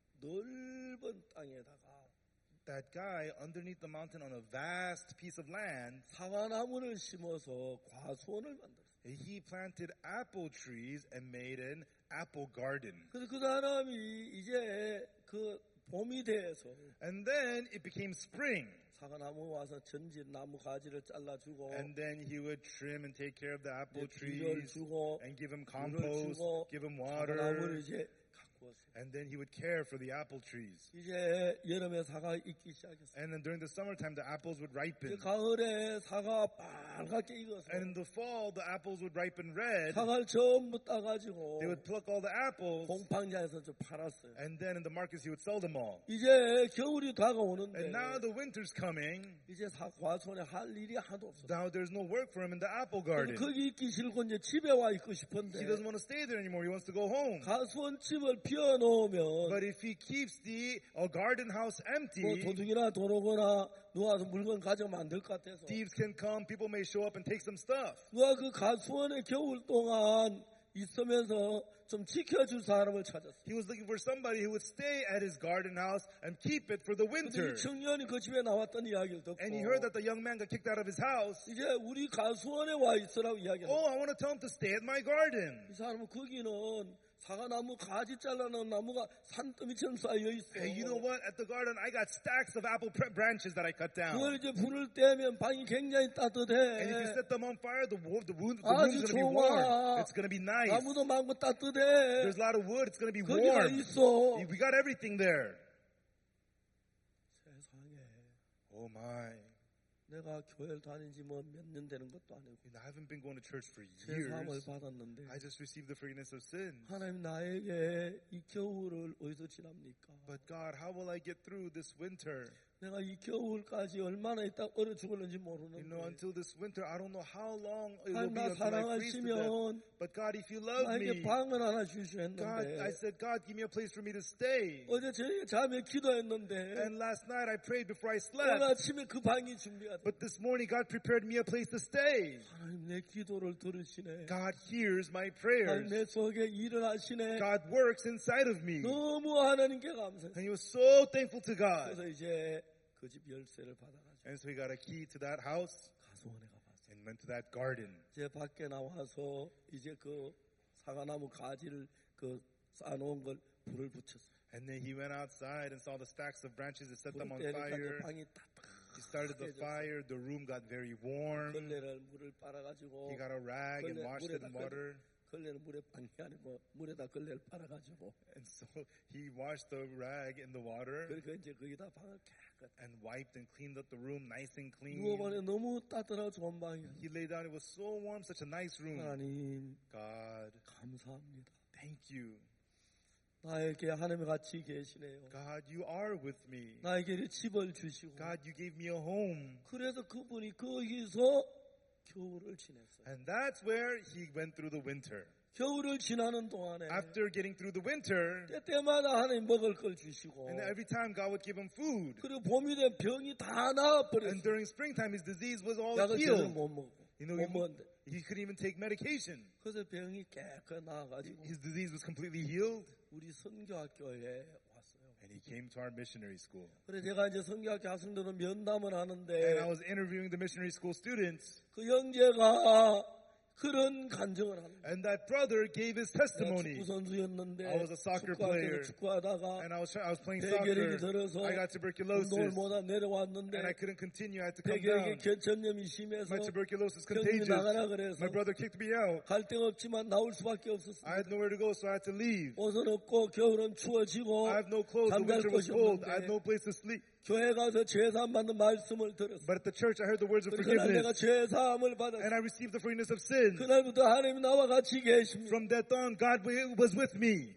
넓은 땅에다가 that guy underneath the mountain on a vast piece of land, 사과나무를 심어서 과수원을 만들었어. he planted apple trees and made an apple garden. 그래서 그 사람이 이제 그 봄이 돼서 And then it became spring. 사과나무 와서 전지 나무 가지를 잘라주고 And then he would trim and take care of the apple 비료를 trees 주고 and give him 물을 compost, 주고 give him 사과나무를 water. 이제 가꾸었어요. And then he would care for the apple trees. 이제 여름에 사과 익기 시작했어요. And then during the summertime, the apples would ripen. 이제 가을에 사과 빨갛게 익어서 And in the fall, the apples would ripen red. 사과를 전부 따가지고 They would pluck all the apples. 공방장에서 좀 팔았어요. And then in the markets, he would sell them all. 이제 겨울이 다가오는데 And now the winter's coming. 이제 사과손에 할 일이 하나도 없어. Now there's no work for him in the apple 그래서 garden. 거기 있기 싫고 이제 집에 와 있고 싶은데 He doesn't want to stay there anymore. He wants to go home. 가수원 집을 비워놓으면 But if he keeps the uh, garden house 뭐 empty, 도둑이나 도로거나 누가 와서 물건 가져가면 안 될 것 같아서 thieves can come, people may show up and take some stuff. 누가 그 가수원에 겨울 동안 있으면서 좀 지켜줄 사람을 찾았어. He was looking for somebody who would stay at his garden house and keep it for the 근데 winter. 이 청년이 그 집에 나왔던 이야기를 듣고 And he heard that the young man got kicked out of his house. 이제 우리 가수원에 와 있으라고 이야기를 Oh, I want to tell him to stay at my garden. 이 사람은 거기는 사과나무 가지 잘라놓은 나무가 산더미처럼 쌓여 있어. Hey, you know what? At the garden, I got stacks of apple pre- branches that I cut down. 그걸 이제 불을 떼면 방이 굉장히 따뜻해. And if you set them on fire, the, wo- the, wound, the 아주 room's going to be 좋아. warm. It's going to be nice. 나무도 많고 따뜻해. There's a lot of wood. It's going to be 거기가 warm. 있어. We got everything there. 세상에 Oh my. 내가 교회를 다닌 지 뭐 몇 년 되는 것도 아니고 I, mean, I haven't been going to church for 죄사함을 years. 받았는데 I just received the forgiveness of sins. 하나님 나에게 이 겨울을 어디서 지납니까? But God, how will I get through this winter? 내가 이 겨울까지 얼마나 있다 얼어 죽을는지 You know, 모르는데 until this winter, I don't know how long it will 하나님 be 나 until I freeze to death. 사랑하시면 But God, if you love 나에게 me, 방을 하나 God, 주셨는데 I said, God, give me a place for me to stay. 어제 저녁에 잠에 기도했는데 And last night I prayed before I 오늘 slept. 아침에 그 방이 준비가 돼. But this morning, God prepared me a place to stay. 하나님 내 기도를 들으시네. God hears my 하나님 prayers. 내 속에 일어나시네. God works inside of me. 너무 하나님께 감사해. And he was so thankful to God. 그래서 이제 그 집 열쇠를 받아가지고 And so he got a key to that house 가수원에 가봤어. and went to that garden. 이제 밖에 나와서 이제 그 사과나무 가지를 그 쌓아놓은 걸 불을 붙였어. And then he went outside and saw the stacks of branches and set them on 불을 때니까 fire. 방이 He started the fire. The room got very warm. 걸레를 물을 빨아가지고 He got a rag and 걸레 washed it 물에다 in 걸레, water. 걸레는 물에 빵이 아니고 물에다 걸레를 빨아가지고 And so he washed the rag in the water 그러니까 이제 거기다 방을 깨끗 and wiped and cleaned up the room nice and clean. 누워보니 너무 따뜻하고 좋은 방이야. He lay down. It was so warm, such a nice room. 하나님 God, 감사합니다. thank you. 나에게 하나님이 같이 계시네요. God, you are with me. 나에게 집을 주시고 God, you gave me a home. 그래서 그분이 거기서 겨울을 지냈어요. And that's where he went through the winter. 겨울을 지나는 동안에 After getting through the winter, 때때마다 하나님 먹을 걸 주시고 and every time God would give him food. 그리고 봄이 되면 병이 다 And 나아버렸어요. during springtime, his disease was all 약을 제대로 healed. 못 먹고 You know, 못 he, 먹는데 he couldn't even take medication. 그래서 병이 깨끗 나아가지고 His disease was completely healed. 우리 선교학교에 왔어요. And he came to our missionary school. 그래 제가 이제 선교학교 학생들은 면담을 And I 하는데 was interviewing the missionary school students. 그 형제가 그런 간증을 하는 거예요. And that brother gave his 내가 testimony. 축구 선수였는데 I was a soccer 축구할 때는 player. 축구하다가 And I was, I was playing 폐결핵이 soccer. 들어서 I got 운동을 tuberculosis. 못하 내려왔는데 And I couldn't continue. I had to come 폐결핵이 down. 전염이 심해서 My tuberculosis 형님이 contagious. 나가라 그래서 My brother kicked me out. 갈 데가 없지만 나올 수밖에 없었어요. I had nowhere to go, so I had to leave. 옷은 없고 겨울은 추워지고 I have no clothes. The 잠잘 winter was 곳이 cold. I had 없는데 no place to sleep. 교회 가서 죄사함 받는 말씀을 들었어요. But at the church, I heard the words of 그러니까 내가 forgiveness. 죄사함을 받았어요. And I received the forgiveness of sin. 그날부터 하나님이 나와 같이 계십니다. From that on, God was with me.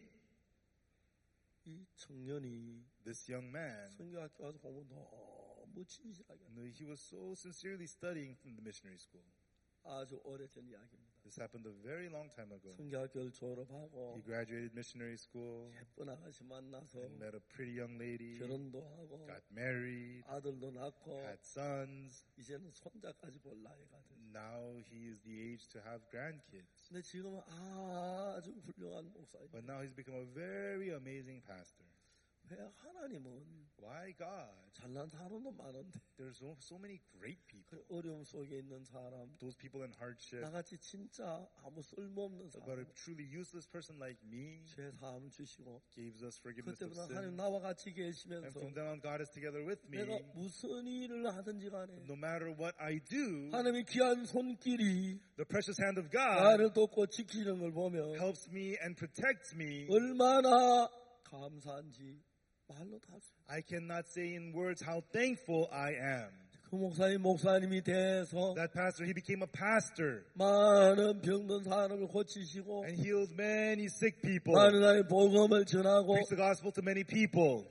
이 청년이 This young man, 선교학교 와서 공부 너무 진실하게 he was so sincerely studying from the missionary school. 아주 오래전 이야기입니다. This happened a very long time ago. 선교학교를 졸업하고 He graduated missionary school 예쁜 아가씨 만나서 and met a pretty young lady, 결혼도 하고 got married, 아들도 낳고 had sons. 이제는 손자까지 볼 나이가 됐어요. Now he is the age to have grandkids. 근데 지금은 아주 훌륭한 목사입니다. But now he's become a very amazing pastor. 왜 하나님은 Why God? 잘난 사람도 많은데 There's so, so many great people. 그 어려움 속에 있는 사람 Those people in hardship. 나같이 진짜 아무 쓸모없는 But 사람 a truly useless person like me 죄 사함 주시고 gives us forgiveness of 그때부터 하나님 sin. 나와 같이 And 계시면서 from then on, God is together with me. 내가 무슨 일을 하든지 간에 No matter what I do, 하나님의 귀한 손길이 the precious hand of God 나를 돕고 지키는 걸 보면 helps me and protects me. 얼마나 감사한지 말로 다 할 수 없어요. I cannot say in words how thankful I am. 그 목사님 목사님이 돼서 That pastor, he became a pastor 많은 병든 사람을 고치시고 and healed many sick people. 많은 사람의 복음을 전하고 Preached the gospel to many people.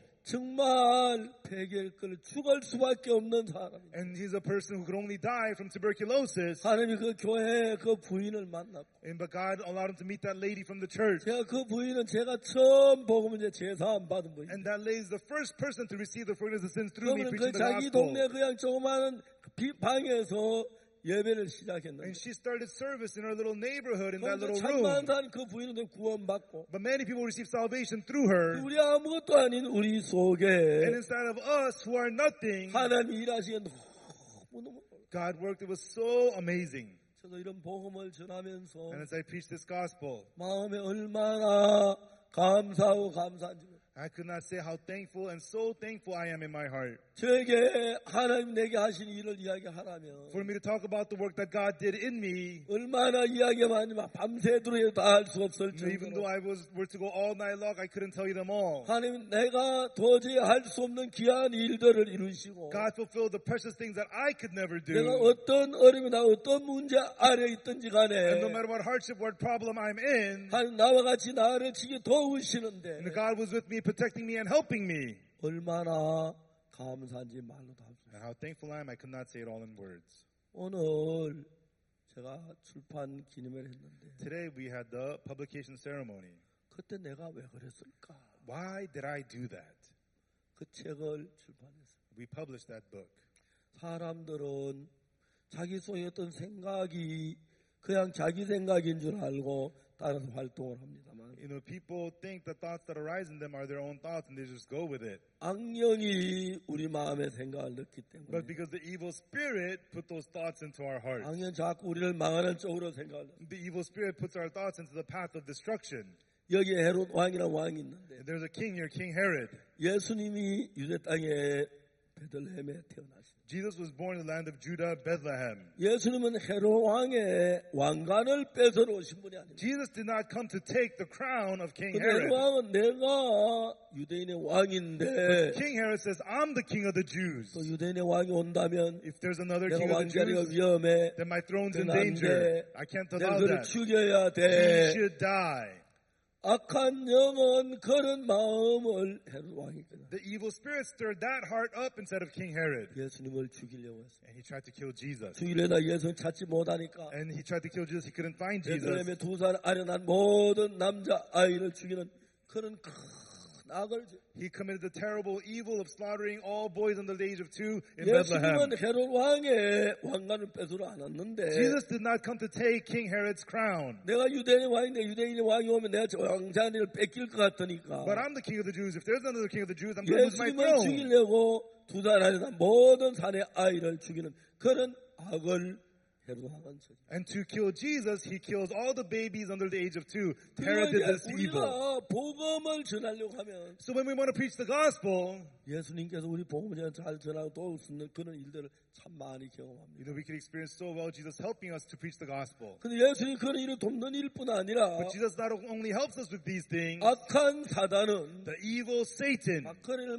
정말 폐결 죽을 수밖에 없는 사람입니다. And he's a person who could only die from tuberculosis. 하나님이 그 교회에 그 부인을 만났고 And but God allowed him to meet that lady from the church. 제가 그 부인은 제가 처음 복음 이제 제사함 받은 분입니다. And that lady is the first person to receive the forgiveness of sins through me 그러면 그 preaching the 자기 gospel. 동네 그냥 조그마한 방에서 예배를 시작했는데 And she started service in her little neighborhood in that 그런데 little 천만 room. 단 그 부인은 구원받고 But many people receive salvation through her. 우리 아무것도 아닌 우리 속에 And instead of us who are nothing, 하나님이 일하시는 너무너무 God worked. It was so amazing. 저도 이런 복음을 전하면서 And as I preached this gospel, 마음에 얼마나 감사하고 감사한지 I could not say how thankful and so thankful I am in my heart. 저에게 하나님 내게 하신 일을 이야기하라면 For me to talk about the work that God did in me, 얼마나 이야기하면 밤새도록 다 할 수 없을 even though 정도로 I was were to go all night long, I couldn't tell you them all. 하나님 내가 도저히 할 수 없는 귀한 일들을 이루시고 God fulfilled the precious things that I could never 내가 do. 어떤 어려움이나 어떤 문제 아래 있든지 간에 And no matter what hardship, what problem I'm in, 하나님 나와 같이 나를 지켜 도우시는데 and God was with me, protecting me and helping me. 얼마나 감사한지 말로도 할 수 없어요. And how thankful I am, I could not say it all in words. 오늘 제가 출판 기념회를 했는데 Today we had the publication ceremony. 그때 내가 왜 그랬을까? Why did I do that? 그 책을 출판했어요. We published that book. 사람들은 자기 속에 어떤 생각이 그냥 자기 생각인 줄 알고 따라서 활동을 합니다만 You know, people think the thoughts that arise in them are their own thoughts and they just go with it. 악령이 우리 마음에 생각을 넣기 때문에 But because the evil spirit put those thoughts into our hearts. 악령 자꾸 우리를 망하는 쪽으로 생각을 넣어요. The evil spirit puts our thoughts into the path of destruction. 여기에 헤롯 왕이라는 왕이 있는데 There's a king here, King Herod. 예수님이 유대 땅에 베들레헴에 태어나셨어요. Jesus was born in the land of Judah, Bethlehem. 예수님은 헤롯 왕의 왕관을 뺏어 오신 분이 아닙니다. Jesus did not come to take the crown of King 근데 헤롯 Herod. 왕은 내가 유대인의 왕인데 King Herod says, I'm the king of the Jews. 또 유대인의 왕이 온다면 If there's another 내가 king of the 왕자리가 Jews, 위험해. then my throne's in 그건 안 danger. 돼. I can't 내가 allow 그를 that. 죽여야 He 돼. should die. 악한 영은 그런 마음을 헤롯 왕이 끊어. The evil spirit stirred that heart up instead of King Herod. 예수님을 죽이려고 했어요. And he tried to kill Jesus. 죽이려다 예수를 찾지 못하니까 And he tried to kill Jesus. He couldn't find Jesus. 베들레헴의 두 살 아련한 모든 남자 아이를 죽이는 그런 큰 악을 지- He committed the terrible evil of slaughtering all boys under the age of two in Bethlehem. 예수님은 헤롯 왕의 왕관을 뺏으러 안 왔는데 Jesus did not come to take King Herod's crown. 내가 유대인의 왕인데 유대인의 왕이 오면 내가 저 왕자리를 뺏길 것 같으니까 But I'm the king of the Jews. If there's another king of the Jews, I'm going to lose my 예수님을 throne. 죽이려고 두 살 아련한 모든 산의 아이를 죽이는 그런 악을 헤롯 왕은 저지. And to kill Jesus, he kills all the babies under the age of two. Herod 그러니까 did this evil. 우리가 복음을 전하려고 하면 So when we want to preach the gospel, 예수님께서 우리 복음을 잘 전하고 도울 수 있는 그런 일들을 참 많이 경험합니다. you know, we could experience so well Jesus helping us to preach the gospel. 근데 예수님 그런 일을 돕는 일뿐 아니라 But Jesus not only helps us with these things, 악한 사단은 the evil Satan 악한을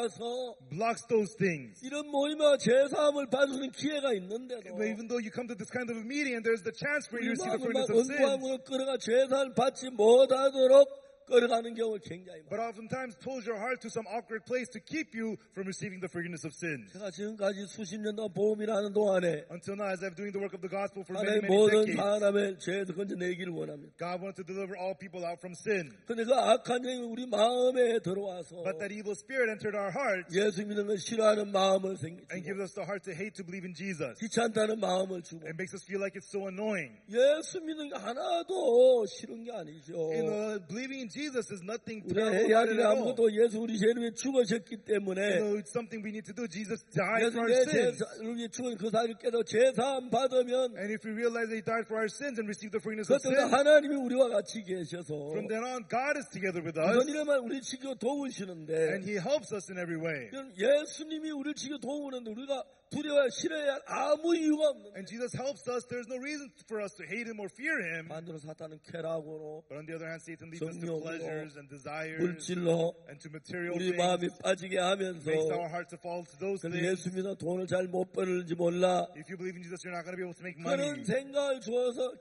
막아서 blocks those things. 이런 모임과 제사함을 받을 수 있는 기회가 있는데도 Even though you come to this kind of a meeting and there's the chance for you 우리 to receive the 마음을 막 forgiveness of sins, 은광으로 끌어가 제사를 받지 못하도록 끌어가는 경우가 굉장히 but 많아요. oftentimes pulls your heart to some awkward place to keep you from receiving the forgiveness of sins. 제가 지금까지 수십 년 동안 복음이라는 동안에 Until now, as I'm doing the work of the gospel for many, 하나님 many 모든 decades, 사람을 죄에서 건져내기를 원합니다. God wanted to deliver all people out from sin. 근데 그 악한 영이 우리 마음에 들어와서 But that evil spirit entered our hearts 예수 믿는 걸 싫어하는 마음을 and 생기고 gives us the heart to hate to believe in Jesus. 귀찮다는 마음을 주고 It makes us feel like it's so annoying. 예수 믿는 게 하나도 싫은 게 아니죠. You know, believing in Jesus is nothing 우리가 terrible 해야 about 될 it at all. 아무것도 예수 우리 죄를 위해 죽으셨기 You 때문에 know, it's something we need to do. Jesus died 예수 for our 내 sins. 죄를 위해 죽은 그 사실을 깨닫고 제사함 받으면 And if we realize that He died for our sins and receive the forgiveness of 그때부터 sins, 하나님이 우리와 같이 계셔서 from then on, God is together with us 이런 일에만 우리 지켜 도우시는데 and He helps us in every way. 그럼 예수님이 우리를 지켜 도우는데 우리가 두려워 싫어야 할 아무 이유가 없는 And Jesus helps us. There's no reason for us to hate Him or fear Him. 반대로 사탄은 쾌락으로 But on the other hand, Satan leads us to 성욕으로, pleasures and desires 물질로 and to material 우리 things. 마음이 빠지게 하면서 Makes our heart to fall to those 근데 things. 예수 믿어 돈을 잘 못 벌는지 몰라 If you believe in Jesus, you're not going to be able to make 그런 money. 생각을 주어서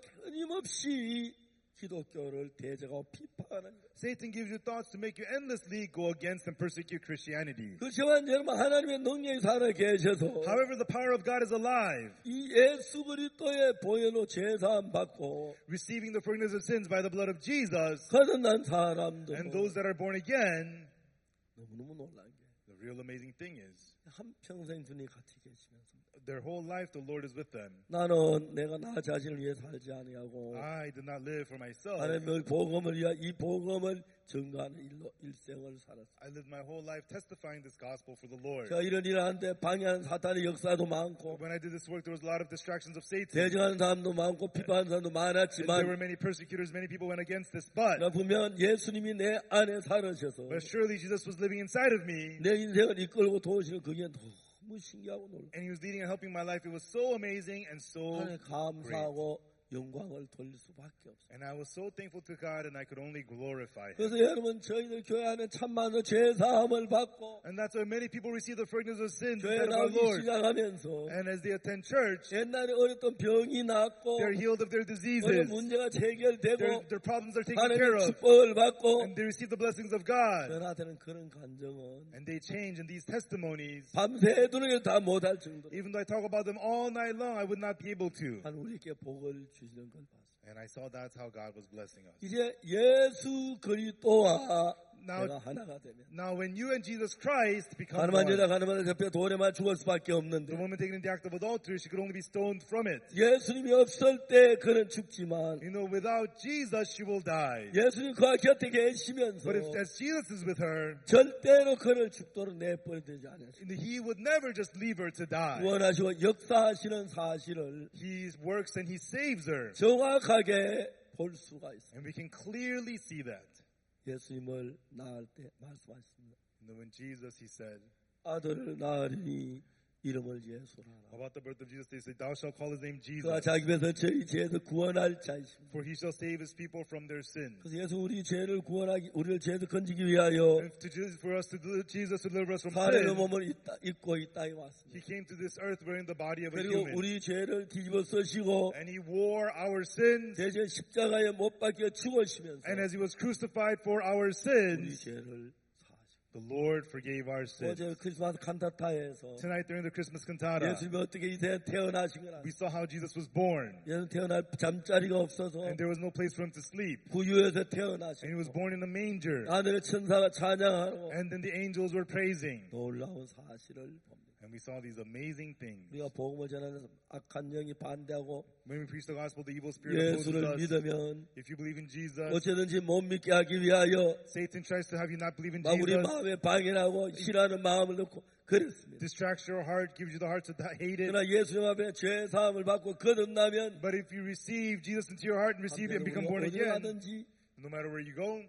끊임없이 기독교를 대적하고 비판하는 거예요. Satan gives you thoughts to make you endlessly go against and persecute Christianity. 그렇지만 여러분 하나님의 능력이 살아 계셔서 However, the power of God is alive, 이 예수 그리스도의 보혈로 제사함 받고 receiving the forgiveness of sins by the blood of Jesus. 거듭난 사람도 And those that are born again, 너무너무 놀란 게 the real amazing thing is, 한평생 주님 같이 계시면서 their whole life the Lord is with them. 나는 내가 나 자신을 위해 살지 아니하고 I did not live for myself. 하나님의 복음을 위하 이 복음을 증거하는 일로 일생을 살았어요. I lived my whole life testifying this gospel for the Lord. 제가 이런 일을 하는데 방해하는 사탄의 역사도 많고 When I did this work, there was a lot of distractions of Satan. 대적하는 사람도 많고 비판하는 사람도 And there were 많았지만 many persecutors, many people went against this. But, 나 보면 예수님이 내 안에 살으셔서 but surely Jesus was living inside of me, 내 인생을 이끌고 도우시는 그게 너무 신기하고 놀라워. and He was leading and helping my life. It was so amazing and so 하나님 감사하고 영광을 돌릴 수밖에 없어요. And I was so thankful to God, and I could only glorify Him. 그래서 여러분 저희들 교회 안에 참많은 죄사함을 받고 And that's why many people receive the forgiveness of sins 교회 instead of our 나오기 Lord. 시작하면서 And as they attend church, 옛날에 어렸던 병이 낫고 they're healed of their 어떤 diseases. 문제가 Their, 해결되고 their problems are taken 하나님의 care of. 축복을 받고 And they receive the blessings of God. 변화되는 그런 감정은 And they change. And these testimonies, 밤새도록 다 못할 정도로 even though I talk about them all night long, I would not be able to. 한 우리에게 복을 주시는 걸 봤어요. And I saw that's how God was blessing us. 이제 예수 그리스도와 Now, 내가 하나가 되면 now when you and Jesus Christ become 가늠한 one, 여자 가늠한 잡혀 돌에만 죽을 수밖에 the 없는데 woman taken in the act of adultery, she could only be stoned from it. 예수님이 없을 때 그는 죽지만 You know, without Jesus, she will die. 예수님 그와 곁에 계시면서 But if as Jesus is with her, 절대로 그를 죽도록 내버려두지 않았습니다. He would never just leave her to die. 구원하시고 역사하시는 사실을 He works and He saves her. 정확하게 볼 수가 있습니다. And we can clearly see that. 예수님을 낳을 때 말씀하셨습니다. And then when Jesus, He said, 아들을 낳으리니 이름을 예수라. about the birth of Jesus, they said, Thou shalt call His name Jesus, 그가 자기 배에서 저희 죄에서 구원할 자이십니다. for He shall save His people from their sins. 그래서 예수 우리 죄를 구원하기, 우리를 죄에서 건지기 위하여 And to Jesus, for us to deliver, Jesus to deliver us from 사례의 sin, 몸을 입다- 입고 이 땅에 왔습니다. He came to this earth wearing the body of a 그리고 human. 우리 죄를 뒤집어 쓰시고 And He wore our sins. 대신 십자가에 못 박혀 죽으시면서 And as He was crucified for our 우리 sins, 죄를 사하시고 the Lord forgave our sins. 어제 크리스마스 칸타타에서 Tonight during the Christmas cantata, 예수님이 어떻게 이 세상에 태어나신 걸 we saw how Jesus was born. 예수님 태어날 잠자리가 없어서 And there was no place for Him to sleep. 구유에서 And He 태어나시고 was born in a manger. 하늘의 천사가 찬양하고 And then the angels were praising. 놀라운 사실을 봅니다. And we saw these amazing things. 우리가 복음을 전하는 악한 영이 반대하고 When we preach the gospel, the evil spirit opposes 예수를 us. 믿으면 If you believe in Jesus, 어쩌든지 못 믿게 하기 위하여 Satan tries to have you not believe in 막 우리 Jesus, 마음에 방해하고 싫어하는 마음을 넣고 그랬습니다. distracts your heart, gives you the heart to hate it. 그러나 예수님 앞에 죄 사함을 받고 거듭나면 But if you receive Jesus into your heart and receive it and become born 어디 again, 가든지 no matter where you go,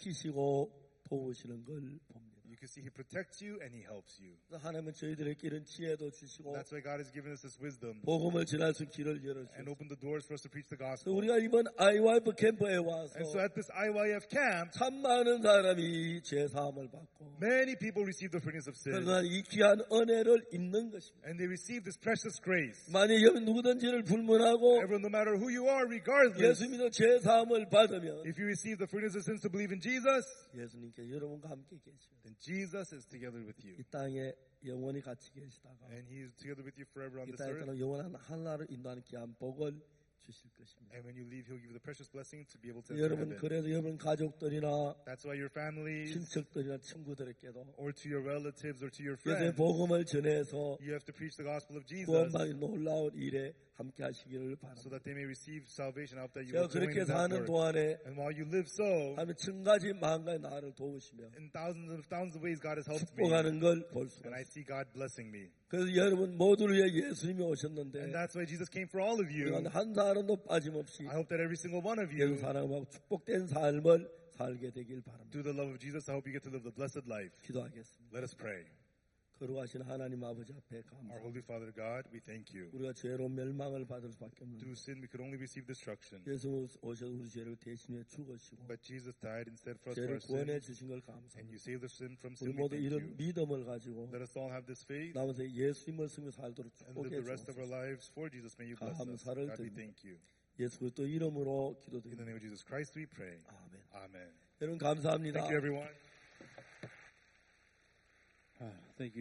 지키시고 도우시는 걸 봅니다. you can see He protects you and He helps you. 그래서 하나님은 저희들에게 이런 지혜도 주시고 That's why God has given us this wisdom 복음을 전할 수 길을 and 열어주시고 opened the doors for us to preach the 그래서 gospel. 우리가 이번 아이와이프 캠프에 와서 And so at this I Y F camp, 참 많은 사람이 죄 사함을 받고 many people receive the forgiveness of sin. 그러나 이 귀한 은혜를 입는 것입니다. And they receive this precious grace. 만약 여러분 누구든지를 불문하고 Everyone, no matter who you are, regardless, 예수 믿어 죄 사함을 받으면 if you receive the forgiveness of sins to believe in Jesus, 예수님께 여러분과 함께 계시고 then Jesus is together with you. 이 땅에 영원히 같이 계시다가 And He is together with you forever on 이 this 땅에 earth. 따라 영원한 하나를 인도하는 귀한 복을 주실 것입니다. And when you leave, He'll give you the precious blessing to be able to enter 여러분 heaven. 그래도 여러분 가족들이나 That's why your families 친척들이나 친구들에게도 or to your relatives or to your 예수의 friends, 복음을 전해서 you have to preach the gospel of Jesus 구원받는 놀라운 일에 함께 하시기를 so 바랍니다. that they may receive salvation. I hope that you 제가 will join 그렇게 in that 사는 work. 동안에 And while you live so, 하나님 천가지 만가지 나를 도우시며 in thousands of thousands of ways God has helped me. 축복하는 걸 볼 수가 And I 있습니다. see God blessing me. 그래서 여러분 모두를 위해 예수님이 And 오셨는데 that's why Jesus came for all of you. 우리가 한 사람도 빠짐없이 I hope that every single one of 예수 you, 사랑하고 축복된 삶을 살게 되길 바랍니다. through the love of Jesus, I hope you get to live the blessed life. 기도하겠습니다. Let us pray. 거룩하신 하나님 아버지 앞에 Our 감사합니다. Holy Father God, we thank you. 우리가 죄로 멸망을 받을 수밖에 없는데 Through sin, we could only receive destruction. 예수 오셔서 우리 죄를 대신해 죽으시고 But Jesus died instead for us for 죄를 our 구원해 sins. 주신 걸 And 감사합니다. you saved us sin from 우리 sin. We 모두 thank 이런 you. 믿음을 가지고 Let us all have this faith 남아서 예수님을 섬겨 살도록 and live 축복해 the rest of our 주옵소서. lives for Jesus. May you bless us. 감사를 God, we 드립니다. thank you. 예수 그리스도 이름으로 In the 기도드립니다. name of Jesus Christ, we pray. 아멘. Amen. 여러분 감사합니다. Thank you, everyone. Ah, thank you.